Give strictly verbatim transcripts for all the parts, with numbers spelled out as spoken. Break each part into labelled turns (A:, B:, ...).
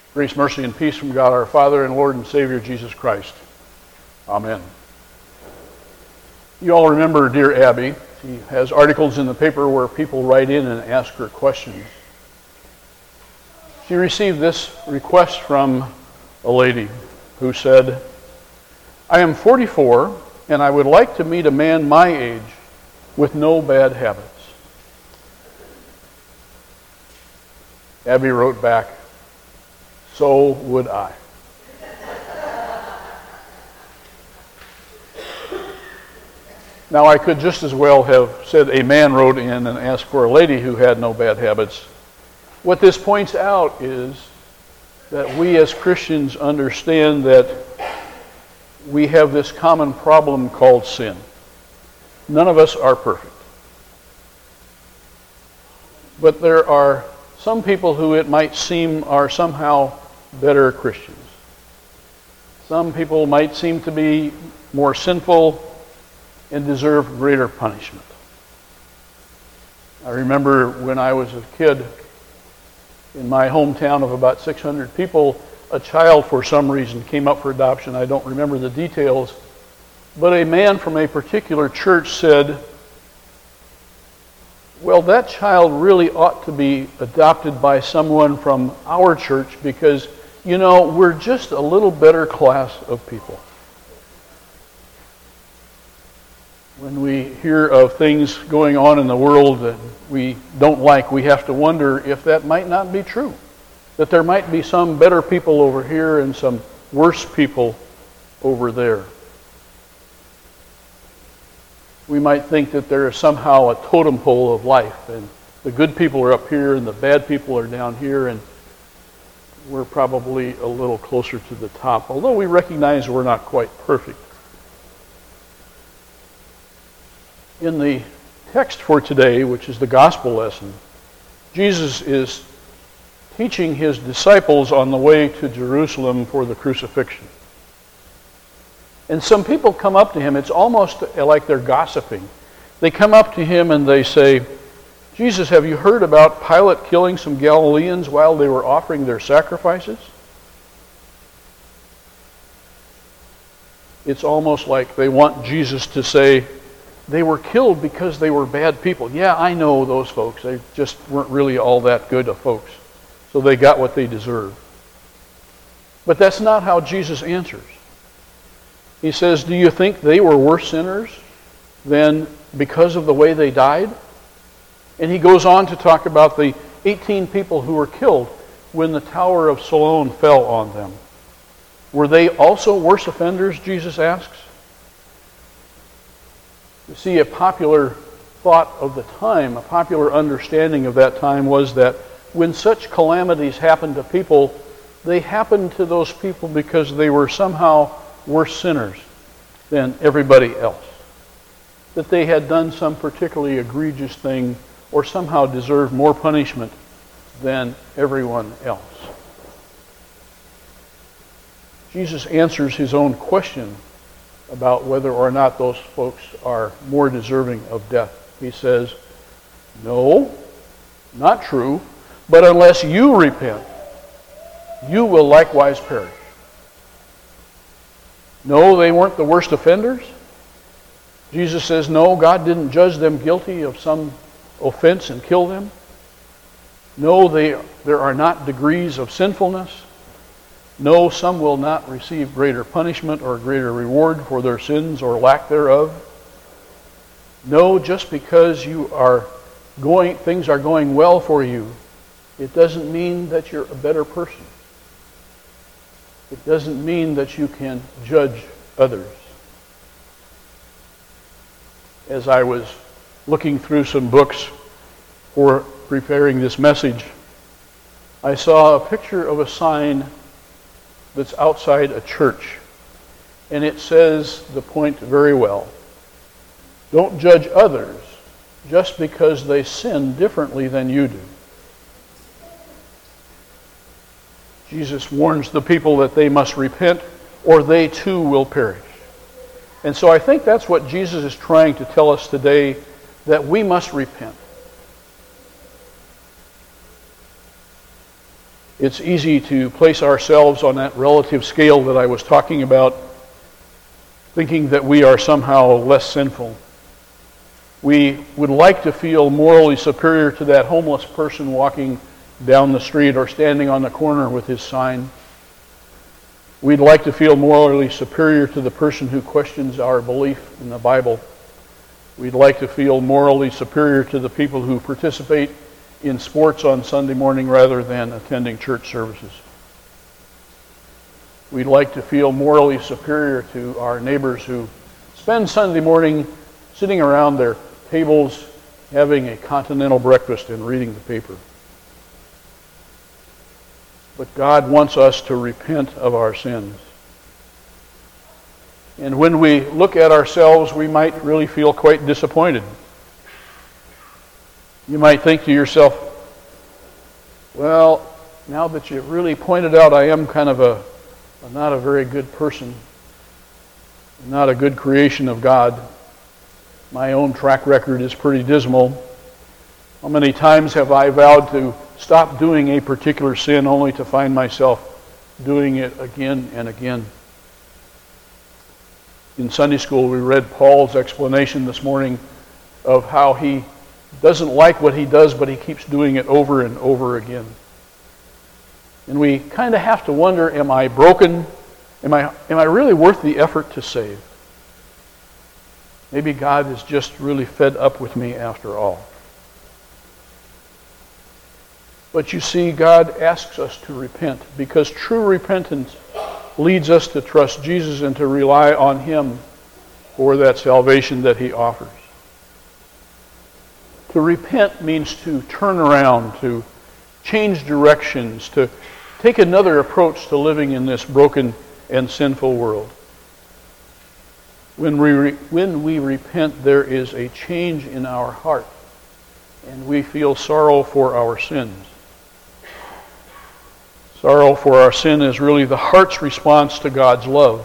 A: Grace, mercy, and peace from God our Father and Lord and Savior Jesus Christ. Amen. You all remember dear Abby. She has articles in the paper where people write in and ask her questions. She received this request from a lady who said, I am forty-four and I would like to meet a man my age with no bad habits. Abby wrote back, so would I. Now, I could just as well have said a man wrote in and asked for a lady who had no bad habits. What this points out is that we as Christians understand that we have this common problem called sin. None of us are perfect. But there are some people who it might seem are somehow better Christians. Some people might seem to be more sinful and deserve greater punishment. I remember when I was a kid, in my hometown of about six hundred people, a child for some reason came up for adoption. I don't remember the details, but a man from a particular church said, well, that child really ought to be adopted by someone from our church because, you know, we're just a little better class of people. When we hear of things going on in the world that we don't like, we have to wonder if that might not be true. That there might be some better people over here and some worse people over there. We might think that there is somehow a totem pole of life, and the good people are up here and the bad people are down here, and we're probably a little closer to the top, although we recognize we're not quite perfect. In the text for today, which is the gospel lesson, Jesus is teaching his disciples on the way to Jerusalem for the crucifixion. And some people come up to him, it's almost like they're gossiping. They come up to him and they say, Jesus, have you heard about Pilate killing some Galileans while they were offering their sacrifices? It's almost like they want Jesus to say, they were killed because they were bad people. Yeah, I know those folks. They just weren't really all that good of folks. So they got what they deserved. But that's not how Jesus answers. He says, do you think they were worse sinners than because of the way they died? And he goes on to talk about the eighteen people who were killed when the Tower of Siloam fell on them. Were they also worse offenders, Jesus asks? You see, a popular thought of the time, a popular understanding of that time was that when such calamities happened to people, they happened to those people because they were somehow worse sinners than everybody else. That they had done some particularly egregious thing or somehow deserved more punishment than everyone else. Jesus answers his own question about whether or not those folks are more deserving of death. He says, no, not true, but unless you repent, you will likewise perish. No, they weren't the worst offenders. Jesus says, no, God didn't judge them guilty of some offense and kill them. No, they, there are not degrees of sinfulness. No, some will not receive greater punishment or greater reward for their sins or lack thereof. No, just because you are going, things are going well for you, it doesn't mean that you're a better person. It doesn't mean that you can judge others. As I was looking through some books for preparing this message, I saw a picture of a sign that's outside a church. And it says the point very well. Don't judge others just because they sin differently than you do. Jesus warns the people that they must repent or they too will perish. And so I think that's what Jesus is trying to tell us today, that we must repent. it's easy to place ourselves on that relative scale that I was talking about, thinking that we are somehow less sinful. We would like to feel morally superior to that homeless person walking down the street or standing on the corner with his sign. We'd like to feel morally superior to the person who questions our belief in the Bible. We'd like to feel morally superior to the people who participate in sports on Sunday morning rather than attending church services. We'd like to feel morally superior to our neighbors who spend Sunday morning sitting around their tables having a continental breakfast and reading the paper. But God wants us to repent of our sins. And when we look at ourselves, we might really feel quite disappointed. You might think to yourself, well, now that you've really pointed out I am kind of a, a not a very good person, not a good creation of God, my own track record is pretty dismal. How many times have I vowed to stop doing a particular sin only to find myself doing it again and again? In Sunday school, we read Paul's explanation this morning of how he doesn't like what he does, but he keeps doing it over and over again. And we kind of have to wonder, am I broken? Am I, am I really worth the effort to save? Maybe God is just really fed up with me after all. But you see, God asks us to repent because true repentance leads us to trust Jesus and to rely on Him for that salvation that He offers. To repent means to turn around, to change directions, to take another approach to living in this broken and sinful world. When we, re- when we repent, there is a change in our heart, and we feel sorrow for our sins. Sorrow for our sin is really the heart's response to God's love.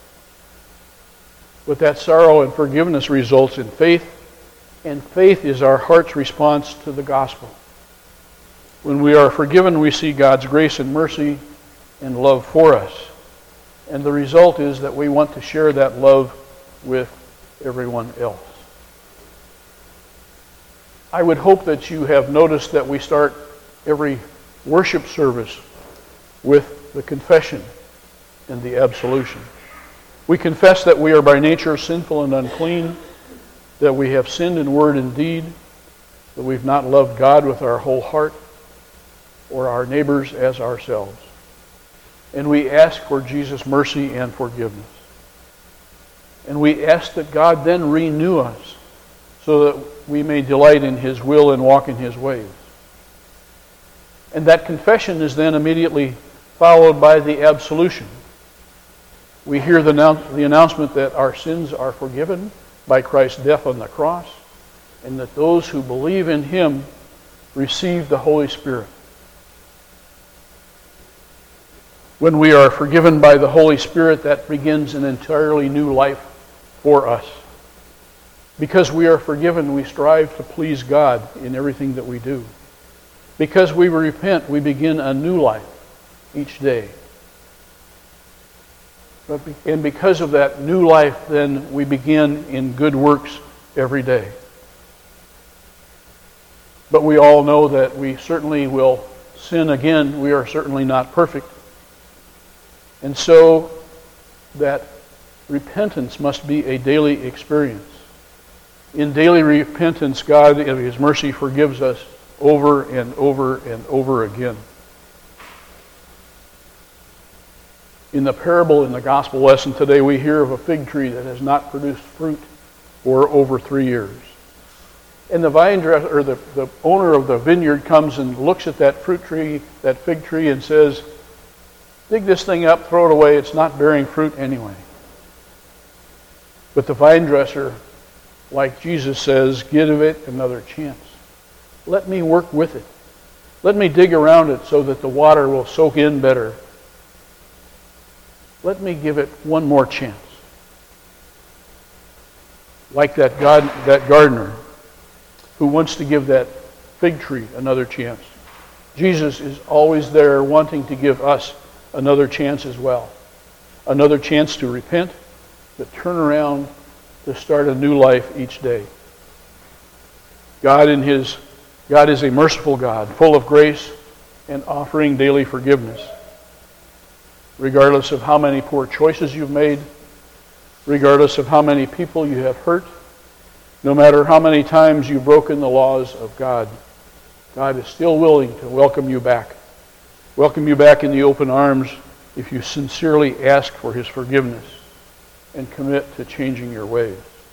A: But that sorrow and forgiveness results in faith, and faith is our heart's response to the gospel. When we are forgiven, we see God's grace and mercy and love for us. And the result is that we want to share that love with everyone else. I would hope that you have noticed that we start every worship service with the confession and the absolution. We confess that we are by nature sinful and unclean, that we have sinned in word and deed, that we've not loved God with our whole heart or our neighbors as ourselves. And we ask for Jesus' mercy and forgiveness. And we ask that God then renew us so that we may delight in His will and walk in His ways. And that confession is then immediately followed by the absolution. We hear the, the announcement that our sins are forgiven by Christ's death on the cross, and that those who believe in Him receive the Holy Spirit. When we are forgiven by the Holy Spirit, that begins an entirely new life for us. Because we are forgiven, we strive to please God in everything that we do. Because we repent, we begin a new life each day. But, and because of that new life, then we begin in good works every day. But we all know that we certainly will sin again. We are certainly not perfect. And so that repentance must be a daily experience. In daily repentance, God, in His mercy, forgives us over and over and over again. In the parable in the gospel lesson today, we hear of a fig tree that has not produced fruit for over three years. And the vine dresser, or the, the owner of the vineyard comes and looks at that fruit tree, that fig tree, and says, "Dig this thing up, throw it away, it's not bearing fruit anyway." But the vine dresser, like Jesus says, give it another chance. Let me work with it. Let me dig around it so that the water will soak in better. Let me give it one more chance. Like that God, that gardener who wants to give that fig tree another chance. Jesus is always there wanting to give us another chance as well. Another chance to repent, to turn around, to start a new life each day. God in his God is a merciful God, full of grace and offering daily forgiveness. Regardless of how many poor choices you've made, regardless of how many people you have hurt, no matter how many times you've broken the laws of God, God is still willing to welcome you back. Welcome you back in the open arms if you sincerely ask for his forgiveness and commit to changing your ways.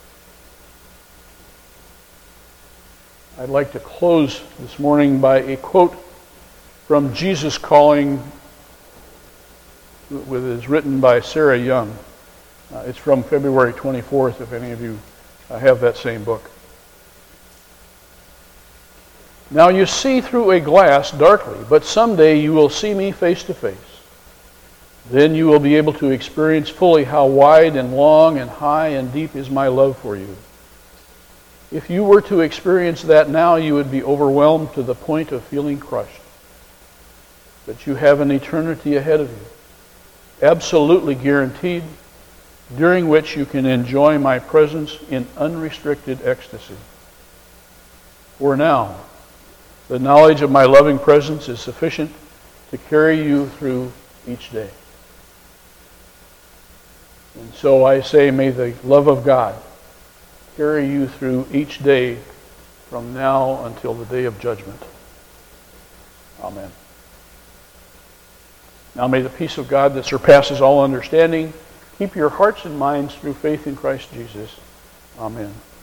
A: I'd like to close this morning by a quote from Jesus Calling, which is written by Sarah Young. Uh, it's from February twenty-fourth, if any of you uh, have that same book. Now you see through a glass darkly, but someday you will see me face to face. Then you will be able to experience fully how wide and long and high and deep is my love for you. If you were to experience that now, you would be overwhelmed to the point of feeling crushed. But you have an eternity ahead of you, absolutely guaranteed, during which you can enjoy my presence in unrestricted ecstasy. For now, the knowledge of my loving presence is sufficient to carry you through each day. And so I say, may the love of God carry you through each day from now until the day of judgment. Amen. Now may the peace of God that surpasses all understanding keep your hearts and minds through faith in Christ Jesus. Amen.